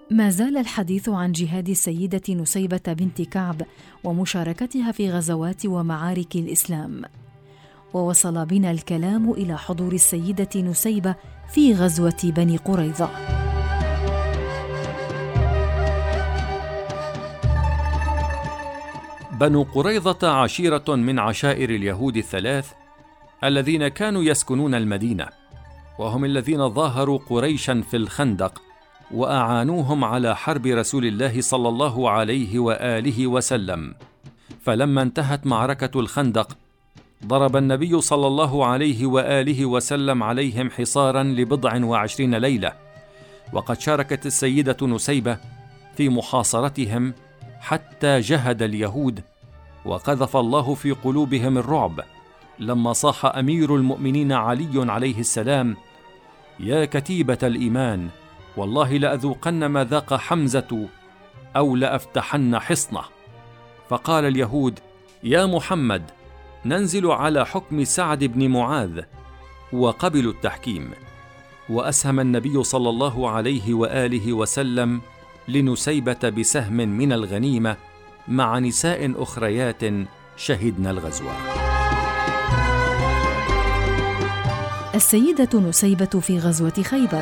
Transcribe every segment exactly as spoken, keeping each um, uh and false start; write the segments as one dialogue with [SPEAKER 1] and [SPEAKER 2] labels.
[SPEAKER 1] ما زال الحديث عن جهاد السيدة نسيبة بنت كعب ومشاركتها في غزوات ومعارك الإسلام، ووصل بنا الكلام إلى حضور السيدة نسيبة في غزوة بني قريظة.
[SPEAKER 2] بنو قريظة عشيرة من عشائر اليهود الثلاث الذين كانوا يسكنون المدينة، وهم الذين ظاهروا قريشا في الخندق وأعانوهم على حرب رسول الله صلى الله عليه وآله وسلم. فلما انتهت معركة الخندق ضرب النبي صلى الله عليه وآله وسلم عليهم حصارا لبضع وعشرين ليلة، وقد شاركت السيدة نسيبة في محاصرتهم حتى جهد اليهود، وقذف الله في قلوبهم الرعب لما صاح أمير المؤمنين علي عليه السلام: يا كتيبة الإيمان، والله لأذوقن ما ذاق حمزة أو لأفتحن حصنه. فقال اليهود: يا محمد، ننزل على حكم سعد بن معاذ، وقبلوا التحكيم. وأسهم النبي صلى الله عليه وآله وسلم لنسيبة بسهم من الغنيمة مع نساء أخريات شهدن الغزوة.
[SPEAKER 1] السيدة نسيبة في غزوة خيبر.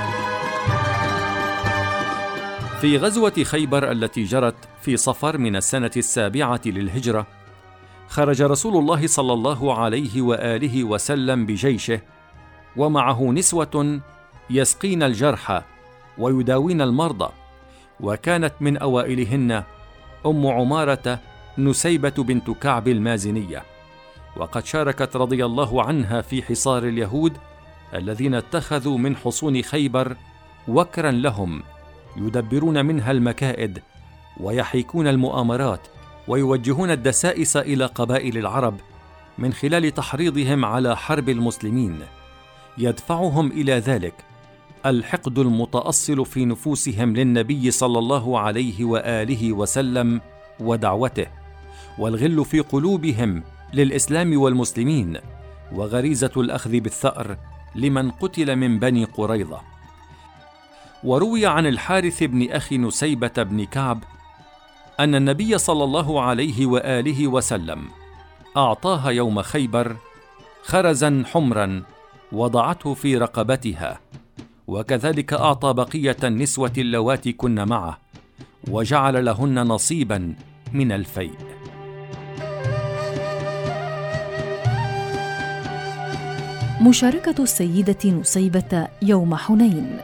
[SPEAKER 2] في غزوة خيبر التي جرت في صفر من السنة السابعة للهجرة، خرج رسول الله صلى الله عليه وآله وسلم بجيشه، ومعه نسوة يسقين الجرحى ويداوين المرضى، وكانت من أوائلهن أم عمارة نسيبة بنت كعب المازنية، وقد شاركت رضي الله عنها في حصار اليهود الذين اتخذوا من حصون خيبر وكرا لهم يدبرون منها المكائد ويحيكون المؤامرات ويوجهون الدسائس إلى قبائل العرب من خلال تحريضهم على حرب المسلمين، يدفعهم إلى ذلك الحقد المتأصل في نفوسهم للنبي صلى الله عليه وآله وسلم ودعوته، والغل في قلوبهم للإسلام والمسلمين، وغريزة الأخذ بالثأر لمن قتل من بني قريظة. وروي عن الحارث بن أخي نسيبة بن كعب أن النبي صلى الله عليه وآله وسلم أعطاها يوم خيبر خرزا حمرا وضعته في رقبتها، وكذلك أعطى بقية النسوة اللواتي كن معه، وجعل لهن نصيبا من الفيء.
[SPEAKER 1] مشاركة السيدة نسيبة يوم حنين.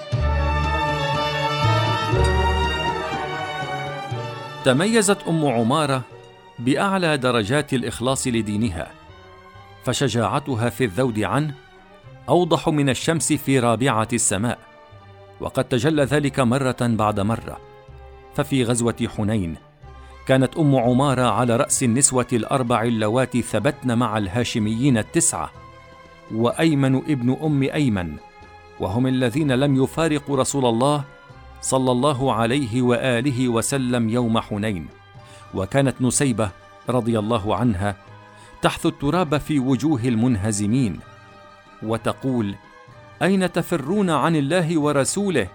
[SPEAKER 2] تميزت أم عمارة بأعلى درجات الإخلاص لدينها، فشجاعتها في الذود عنه أوضح من الشمس في رابعة السماء، وقد تجلى ذلك مرة بعد مرة. ففي غزوة حنين كانت أم عمارة على رأس النسوة الأربع اللواتي ثبتن مع الهاشميين التسعة، وأيمن ابن أم أيمن، وهم الذين لم يفارقوا رسول الله صلى الله عليه وآله وسلم يوم حنين. وكانت نسيبة رضي الله عنها تحث التراب في وجوه المنهزمين وتقول: أين تفرون عن الله ورسوله؟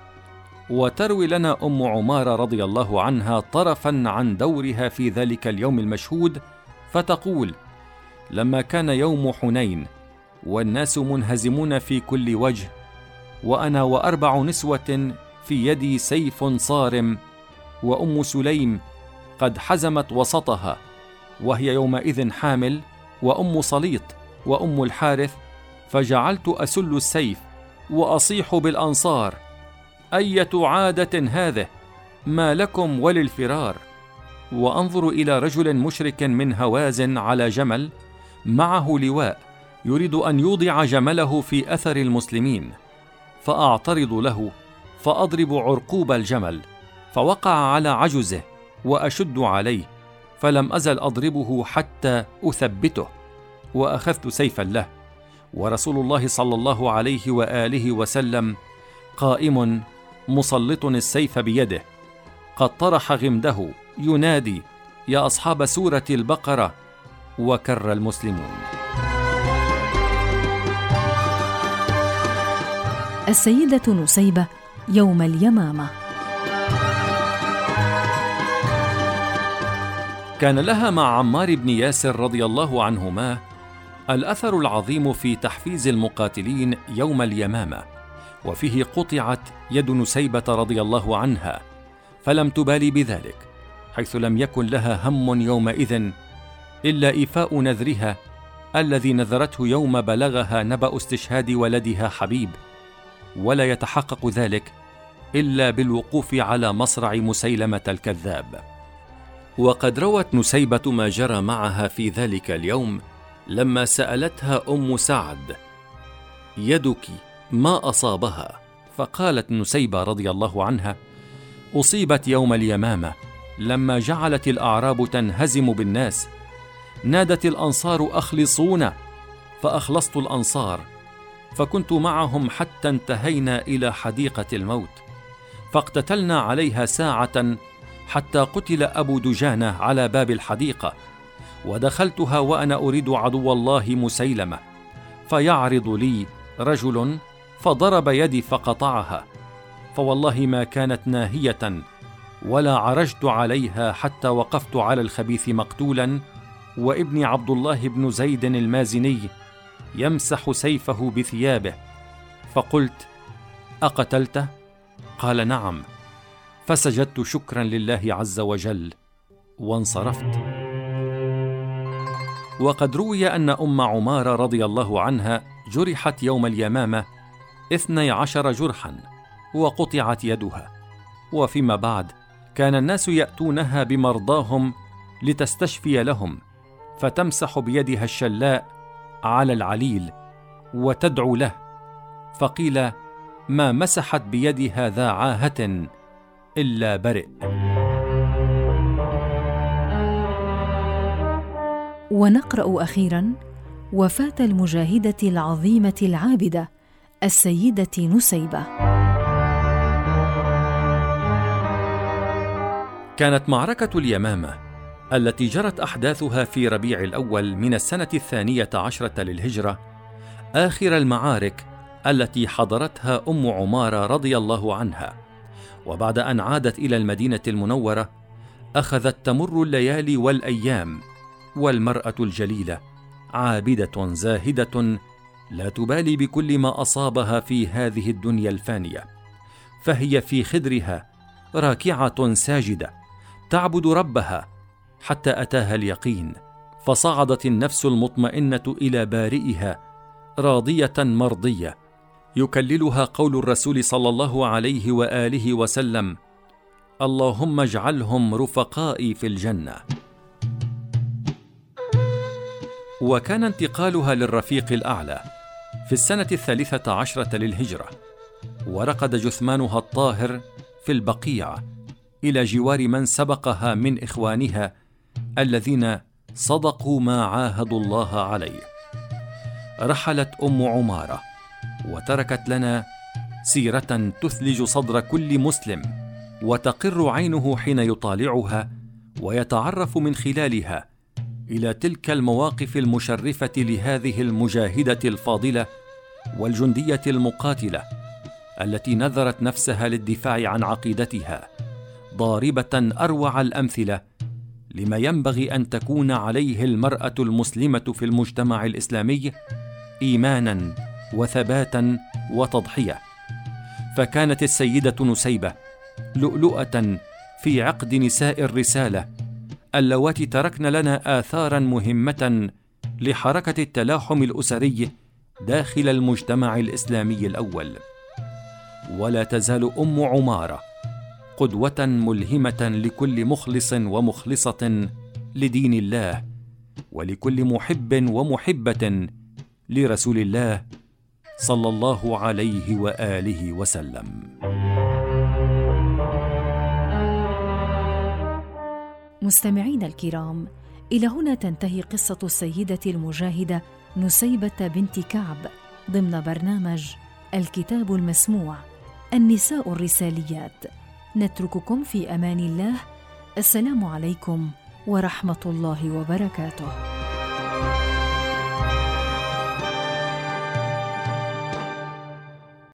[SPEAKER 2] وتروي لنا أم عمارة رضي الله عنها طرفا عن دورها في ذلك اليوم المشهود، فتقول: لما كان يوم حنين والناس منهزمون في كل وجه، وأنا وأربع نسوة في يدي سيف صارم، وأم سليم قد حزمت وسطها وهي يومئذ حامل، وأم صليط وأم الحارث، فجعلت أسل السيف وأصيح بالأنصار: أية عادة هذه، ما لكم وللفرار؟ وأنظر إلى رجل مشرك من هوازن على جمل معه لواء يريد أن يوضع جمله في أثر المسلمين، فأعترض له فأضرب عرقوب الجمل، فوقع على عجزه وأشد عليه، فلم أزل أضربه حتى أثبته، وأخذت سيفا له، ورسول الله صلى الله عليه وآله وسلم قائم مسلط السيف بيده، قد طرح غمده ينادي: يا أصحاب سورة البقرة، وكر المسلمون.
[SPEAKER 1] السيدة نسيبة يوم اليمامة.
[SPEAKER 2] كان لها مع عمار بن ياسر رضي الله عنهما الأثر العظيم في تحفيز المقاتلين يوم اليمامة، وفيه قطعت يد نسيبة رضي الله عنها، فلم تبالي بذلك، حيث لم يكن لها هم يومئذ إلا إيفاء نذرها الذي نذرته يوم بلغها نبأ استشهاد ولدها حبيب، ولا يتحقق ذلك إلا بالوقوف على مصرع مسيلمة الكذاب. وقد روت نسيبة ما جرى معها في ذلك اليوم لما سألتها أم سعد: يدك ما أصابها؟ فقالت نسيبة رضي الله عنها: أصيبت يوم اليمامة لما جعلت الأعراب تنهزم بالناس، نادت الأنصار أخلصونا، فأخلصت الأنصار، فكنت معهم حتى انتهينا إلى حديقة الموت، فاقتتلنا عليها ساعة حتى قتل أبو دجانة على باب الحديقة، ودخلتها وأنا أريد عدو الله مسيلمة، فيعرض لي رجل فضرب يدي فقطعها، فوالله ما كانت ناهية ولا عرجت عليها حتى وقفت على الخبيث مقتولا، وابني عبد الله بن زيد المازني يمسح سيفه بثيابه، فقلت: أقتلته؟ قال: نعم. فسجدت شكرا لله عز وجل وانصرفت. وقد روي أن أم عمارة رضي الله عنها جرحت يوم اليمامة اثني عشر جرحا وقطعت يدها، وفيما بعد كان الناس يأتونها بمرضاهم لتستشفي لهم، فتمسح بيدها الشلاء على العليل وتدعو له، فقيل: ما مسحت بيدها ذا عاهة إلا برئ.
[SPEAKER 1] ونقرأ أخيرا وفاة المجاهدة العظيمة العابدة السيدة نسيبة.
[SPEAKER 2] كانت معركة اليمامة التي جرت أحداثها في ربيع الأول من السنة الثانية عشرة للهجرة آخر المعارك التي حضرتها أم عمارة رضي الله عنها، وبعد أن عادت إلى المدينة المنورة أخذت تمر الليالي والأيام، والمرأة الجليلة عابدة زاهدة لا تبالي بكل ما أصابها في هذه الدنيا الفانية، فهي في خدرها راكعة ساجدة تعبد ربها حتى أتاها اليقين، فصعدت النفس المطمئنة إلى بارئها راضية مرضية، يكللها قول الرسول صلى الله عليه وآله وسلم: اللهم اجعلهم رفقائي في الجنة. وكان انتقالها للرفيق الأعلى في السنة الثالثة عشرة للهجرة، ورقد جثمانها الطاهر في البقيع إلى جوار من سبقها من إخوانها الذين صدقوا ما عاهدوا الله عليه. رحلت أم عمارة وتركت لنا سيرة تثلج صدر كل مسلم، وتقر عينه حين يطالعها ويتعرف من خلالها إلى تلك المواقف المشرفة لهذه المجاهدة الفاضلة والجندية المقاتلة التي نذرت نفسها للدفاع عن عقيدتها، ضاربة أروع الأمثلة لما ينبغي أن تكون عليه المرأة المسلمة في المجتمع الإسلامي إيمانا وثباتا وتضحية. فكانت السيدة نسيبة لؤلؤة في عقد نساء الرسالة اللواتي تركن لنا آثارا مهمة لحركة التلاحم الأسري داخل المجتمع الإسلامي الأول. ولا تزال أم عمارة قدوة ملهمة لكل مخلص ومخلصة لدين الله، ولكل محب ومحبة لرسول الله صلى الله عليه وآله وسلم.
[SPEAKER 1] مستمعين الكرام، إلى هنا تنتهي قصة السيدة المجاهدة نسيبة بنت كعب ضمن برنامج الكتاب المسموع النساء الرساليات. نترككم في أمان الله. السلام عليكم ورحمة الله وبركاته.